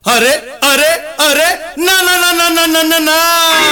अरे अरे अरे ना ना ना ना ना ना ना ना।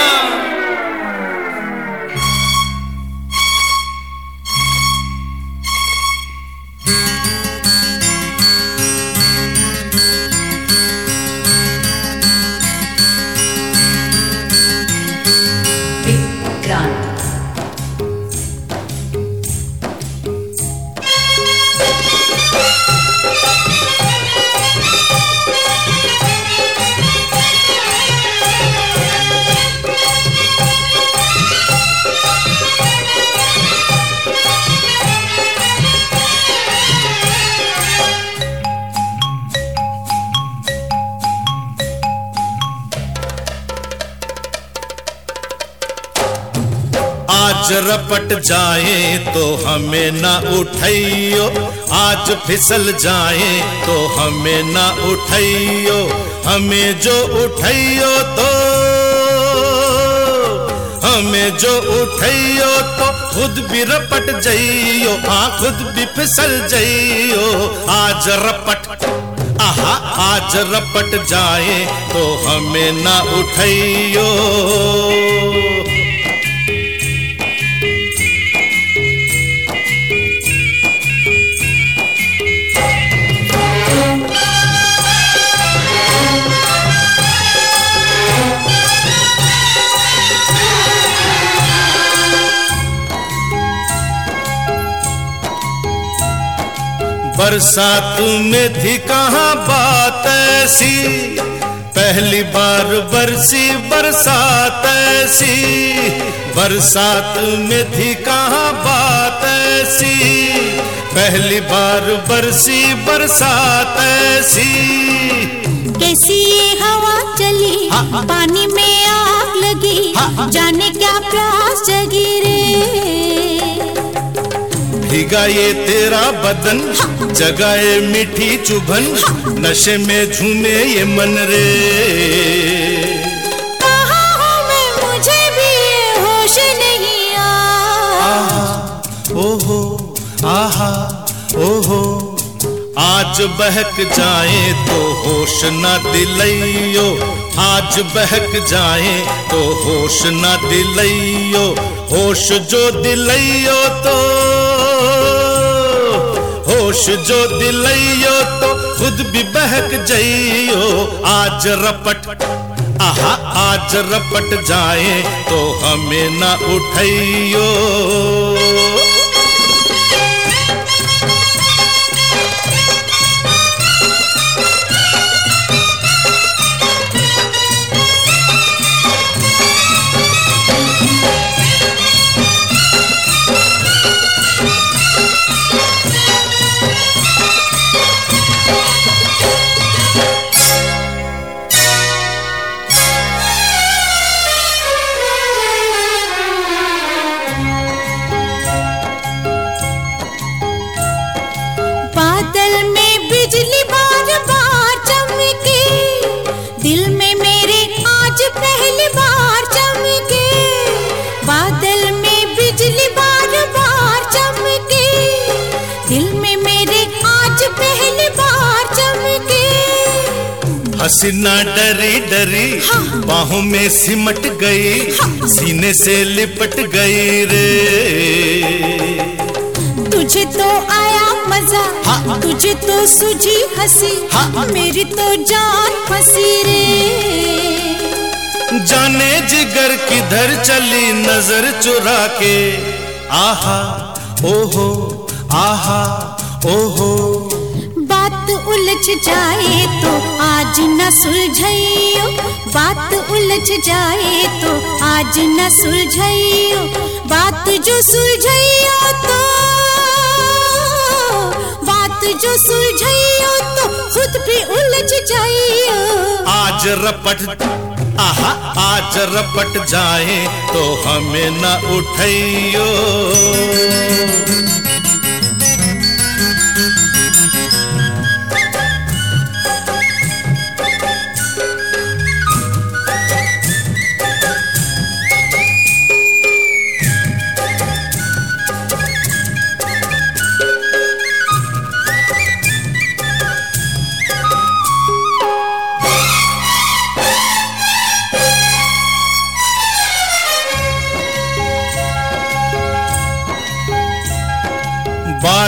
आज रपट जाए तो हमें ना उठाइयो, आज फिसल जाए तो हमें ना उठाइयो, हमें जो उठाइयो तो खुद भी रपट जाइयो, हाँ खुद भी फिसल जाइयो। आज रपट आहा आज रपट जाए तो हमें ना उठाइयो। बरसात में थी कहाँ बात ऐसी, पहली बार बरसी बरसात ऐसी। बरसात में थी कहाँ बात ऐसी, पहली बार बरसी बरसात ऐसी। कैसी ये हवा चली, पानी में आग लगी, जाने क्या प्यास जगी रे। भीगा ये तेरा बदन, जगाए मीठी चुभन, नशे में झूमे ये मन रे। कहाँ हूँ मैं, मुझे भी ये होश नहीं आहा ओहो आहा ओहो। आज बहक जाए तो होश न दिलाइयो, आज बहक जाए तो होश न दिलाइयो, होश जो दिलाइयो तो खुद भी बहक जाइयो। आज रपट आहा आज रपट जाए तो हमें ना उठाइयो। बादल में बिजली बार बार चमके, दिल में मेरे आज पहली बार चमके। बादल में बिजली बार बार चमके, दिल में मेरे आज पहली बार चमके। हसीना डरी डरी बाहों में सिमट गई, सीने से लिपट गई रे। तुझे तो आया मजा, तुझे तो सूझी हंसी, मेरी तो जान फंसी रे। जाने जिगर किधर चली नजर चुरा के, आहा ओहो आहा ओहो। बात उलझ जाए तो आज न सुलझाइयो, बात उलझ जाए तो आज न सुलझाइयो, बात जो सुलझाइयो तो खुद भी उलझ जाइयो। आज रपट आहा आज रपट जाए तो हमें न उठाइयो।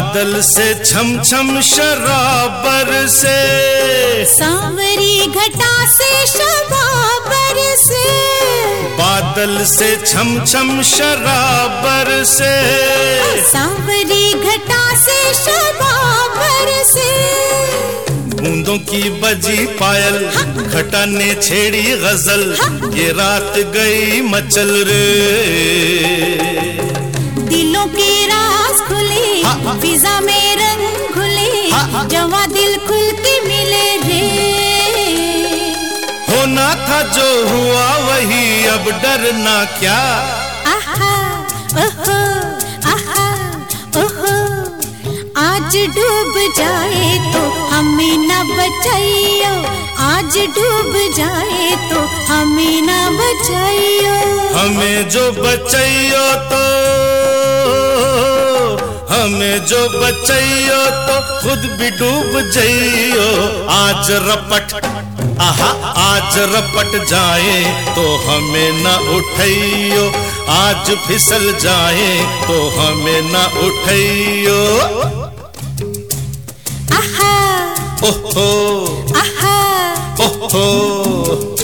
बादल से छम छम शराबर से, सांवरी घटा से शबाबर से, बादल से छम छम शराबर से, सांवरी घटा से शबाबर से। बूंदों की बजी पायल, घटा ने छेड़ी गजल, ये रात गई मचल रे। दिलों के राज खुले, फिजा में रंग घुले, जवा दिल खुल के मिले रे। होना था जो हुआ वही, अब डरना क्या। आहा ओहो आहा ओहो, आज डूब जाए तो हमें न बचाइयो, आज डूब जाए तो हमें न बचाइयो। हमें जो बचाइयो तो, हमें जो बचाइयो तो खुद भी डूब जाइयो। आज रपट आहा आज रपट जाए तो हमें न उठाइयो, आज फिसल जाए तो हमें न उठाइयो। आहा ओहो आहा ओहो।